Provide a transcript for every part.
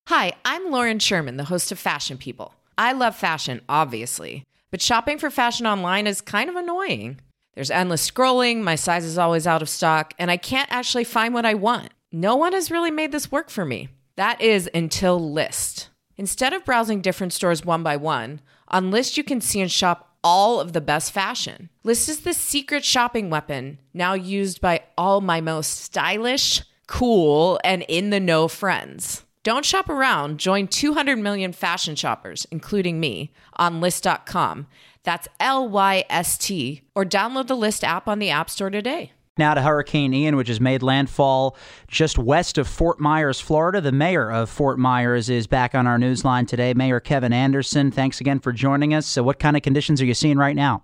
Hi, I'm Lauren Sherman, the host of Fashion People. I love fashion, obviously, but shopping for fashion online is kind of annoying. There's endless scrolling, my size is always out of stock, and I can't actually find what I want. No one has really made this work for me. That is until Lyst. Instead of browsing different stores one by one, on Lyst you can see and shop all of the best fashion. Lyst is the secret shopping weapon, now used by all my most stylish, cool, and in-the-know friends. Don't shop around. Join 200 million fashion shoppers, including me, on Lyst.com. That's Lyst, or download the Lyst app on the App Store today. Now to Hurricane Ian, which has made landfall just west of Fort Myers, Florida. The mayor of Fort Myers is back on our newsline today. Mayor Kevin Anderson, thanks again for joining us. So what kind of conditions are you seeing right now?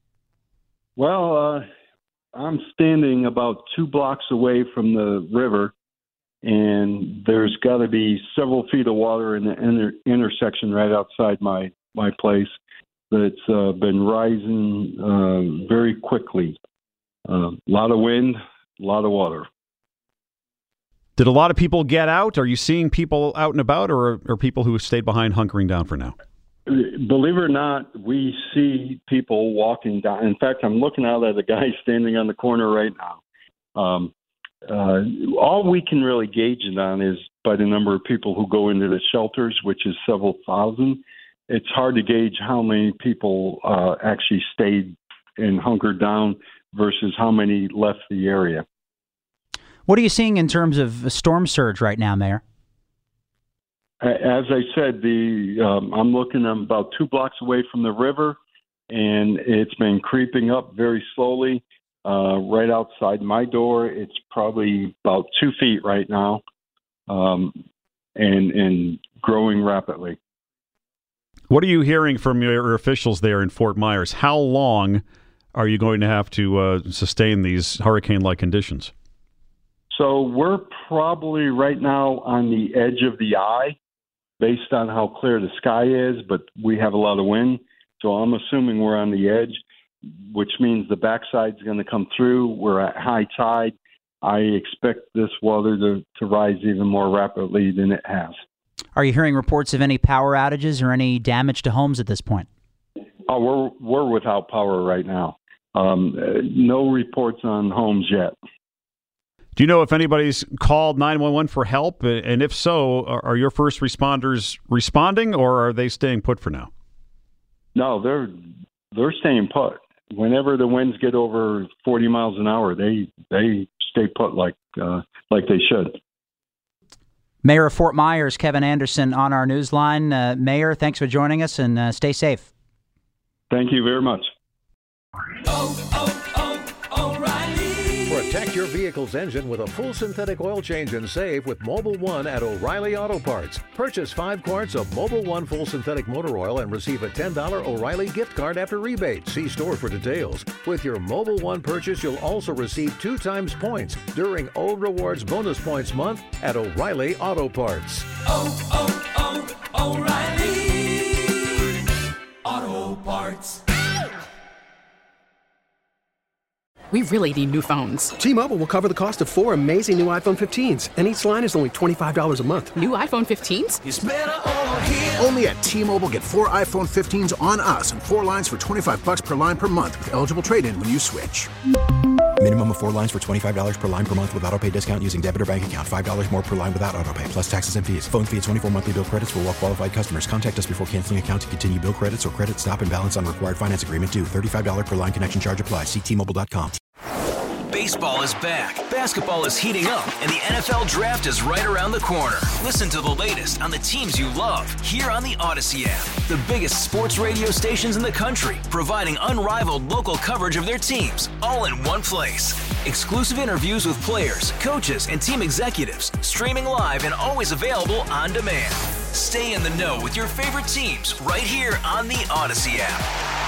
Well, I'm standing about 2 blocks away from the river, and there's got to be several feet of water in the intersection right outside my place that's been rising very quickly. A lot of wind, a lot of water. Did a lot of people get out? Are you seeing people out and about, or are people who have stayed behind hunkering down for now? Believe it or not, we see people walking down. In fact, I'm looking out at a guy standing on the corner right now. All we can really gauge it on is by the number of people who go into the shelters, which is several thousand. It's hard to gauge how many people actually stayed and hunkered down versus how many left the area. What are you seeing in terms of a storm surge right now, Mayor? As I said, I'm looking about 2 blocks away from the river, and it's been creeping up very slowly. Right outside my door, it's probably about 2 feet right now, and growing rapidly. What are you hearing from your officials there in Fort Myers? How long are you going to have to sustain these hurricane-like conditions? So we're probably right now on the edge of the eye based on how clear the sky is, but we have a lot of wind. So I'm assuming we're on the edge, which means the backside's going to come through. We're at high tide. I expect this water to rise even more rapidly than it has. Are you hearing reports of any power outages or any damage to homes at this point? Oh, we're without power right now. No reports on homes yet. Do you know if anybody's called 911 for help? And if so, are your first responders responding, or are they staying put for now? No, they're staying put. Whenever the winds get over 40 miles an hour, they stay put like they should. Mayor of Fort Myers, Kevin Anderson, on our newsline. Mayor, thanks for joining us, and stay safe. Thank you very much. O'Reilly. Protect your vehicle's engine with a full synthetic oil change and save with Mobil 1 at O'Reilly Auto Parts. Purchase 5 quarts of Mobil 1 full synthetic motor oil and receive a $10 O'Reilly gift card after rebate. See store for details. With your Mobil 1 purchase, you'll also receive 2 times points during Old Rewards Bonus Points Month at O'Reilly Auto Parts. O'Reilly Auto Parts. We really need new phones. T-Mobile will cover the cost of 4 amazing new iPhone 15s, and each line is only $25 a month. New iPhone 15s? It's better over here. Only at T-Mobile, get 4 iPhone 15s on us and 4 lines for $25 per line per month with eligible trade-in when you switch. Minimum of 4 lines for $25 per line per month with autopay discount using debit or bank account. $5 more per line without autopay, plus taxes and fees. Phone fee at 24 monthly bill credits for well-qualified customers. Contact us before canceling account to continue bill credits or credit stop and balance on required finance agreement due. $35 per line connection charge applies. See T-Mobile.com. Baseball is back, basketball is heating up, and the NFL Draft is right around the corner. Listen to the latest on the teams you love here on the Odyssey app. The biggest sports radio stations in the country, providing unrivaled local coverage of their teams, all in one place. Exclusive interviews with players, coaches, and team executives, streaming live and always available on demand. Stay in the know with your favorite teams right here on the Odyssey app.